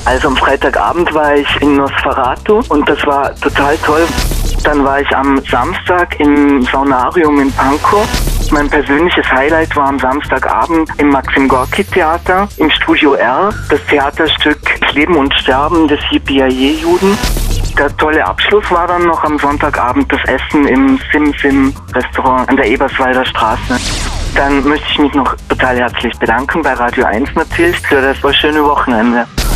Also am Freitagabend war ich in Nosferatu und das war total toll. Dann war ich am Samstag im Saunarium in Pankow. Mein persönliches Highlight war am Samstagabend im Maxim Gorki Theater im Studio R, das Theaterstück Leben und Sterben des Yippie-Juden. Der tolle Abschluss war dann noch am Sonntagabend das Essen im Sim-Sim-Restaurant an der Eberswalder Straße. Dann möchte ich mich noch total herzlich bedanken bei Radio 1 natürlich für das schöne Wochenende.